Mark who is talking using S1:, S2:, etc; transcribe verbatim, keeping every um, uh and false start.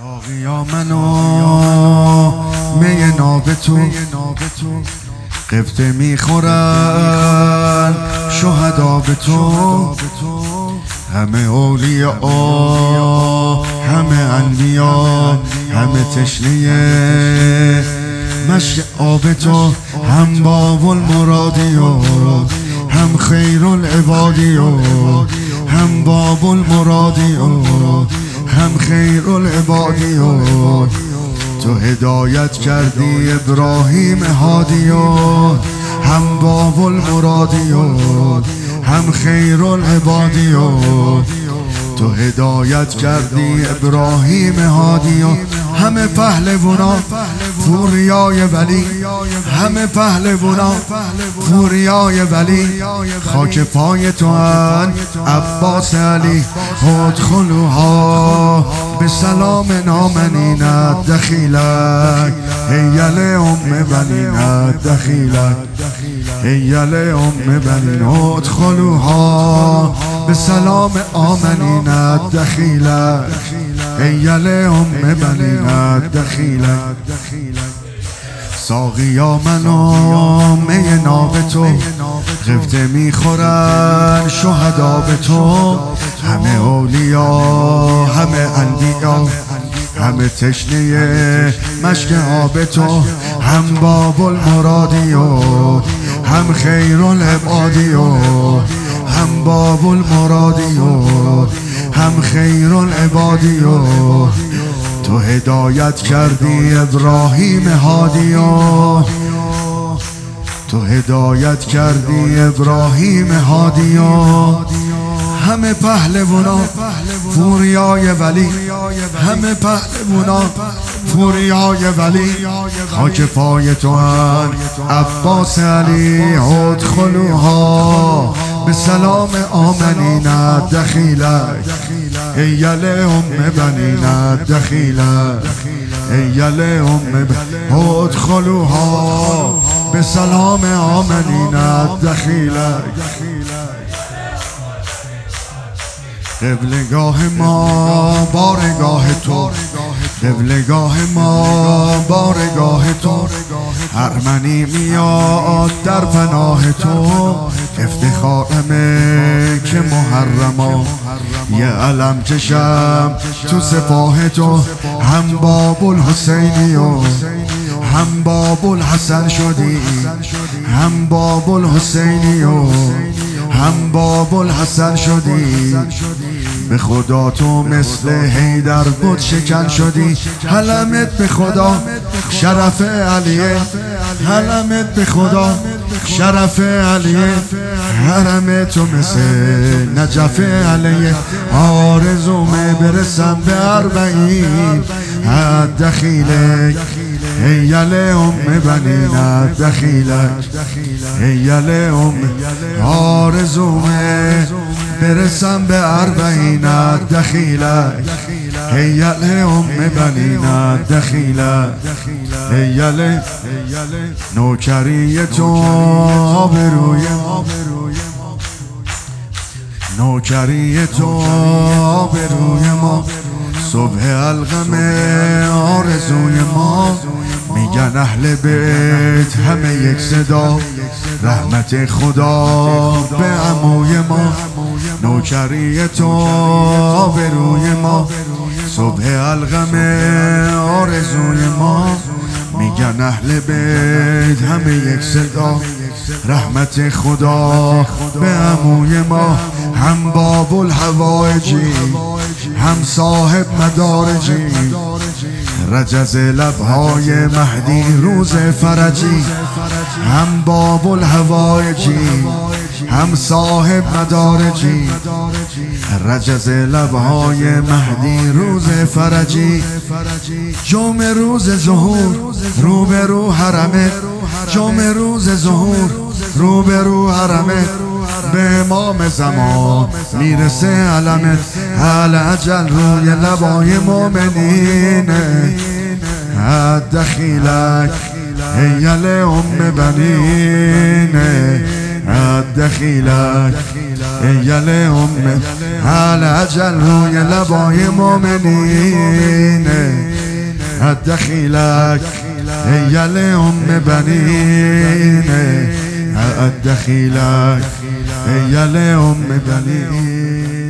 S1: ساقیا منو می ناب تو قفته میخورن شهدا به تو، همه اولیاء همه انبیا همه تشنه مشک آب تو، هم باب المرادی و هم خیر العبادی و هم باب المرادی و هم خیر العبادی و تو هدایت کردی ابراهیم هادی و هم باب المرادی و هم خیر العبادی و تو هدایت کردی ابراهیم هادی و همه پهلوانا فوریای ولی، همه پهلوانا فوریای ولی خاک پای تو ان عباس علی، ادخلوها به سلام نامنینت دخیلک هیل ام بنینت دخیلک هیل ام بنین، ادخلوها به سلام آمنینت دخیلک هیل ام بنینت دخیلک. ساقیا منو می ناب تو قفته میخورن شهدا به تو، همه اولیا همه انبیا همه تشنه مشک آب تو، هم باب المرادی و هم خیر العبادی و هم باب المرادی و هم خیر العبادی و تو هدایت کردی ابراهیم هادی و تو هدایت کردی ابراهیم هادی و همه پهلوانا فوریای ولی، همه پهلوانا فوریای ولی خاک پای تو ان عباس علی، ادخلوها به سلام آمنینت دخیلک هیل ام بنینت دخیلک هیل ام ادخلوها به سلام آمنینت دخیلک. قبلگاه ما بارگاه تو، قبلگاه ما بارگاه تو، ارمنی میاد در پناه تو، افتخارمه که محرما یه علم کشم تو سپاه تو، هم باب الحسینی و هم باب الحسن شدی، هم باب الحسینی و هم باب الحسن شدی، به خدا تو مثل حیدر بود شکن شدی، حلمت به خدا شرف علیه، حلمت به خدا شرف علیه، حرم تو مثل نجف علیه، آرزومه برسم به اربعین دخیلک هیل ام بنینت دخیلک هیل ام، آرزومه برسم به اربعینت دخیلک هیل ام بنینت دخیلک هیل. نوکری تو آبروی ما، نوکری تو آبروی ما، صبح الغم آرزوی ما، میگن اهل بیت همه یک صدا، رحمت خدا به عموی ما، نوکری تو آبروی ما، صبح الغم آرزوی ما، میگن اهل بیت همه یک صدا، رحمت خدا به عموی ما، هم باب الحوائجی هم صاحب مدارجی، رجز لبهای مهدی روز فرجی، هم باب الحوائجی هم صاحب مدارجی، رجز لبهای مهدی روز فرجی، جمعه روز ظهور رو به رو حرمه، جمعه روز ظهور رو به رو حرمه، به امام زمان میرسه علمت، حل اجل روی لبای مومنینه دخیلک هیل ام بنینه دخیلک هیل ام، حل اجل روی لبای مومنینه الدخيلك هي لأم بنين الدخيلك هي لأم بنين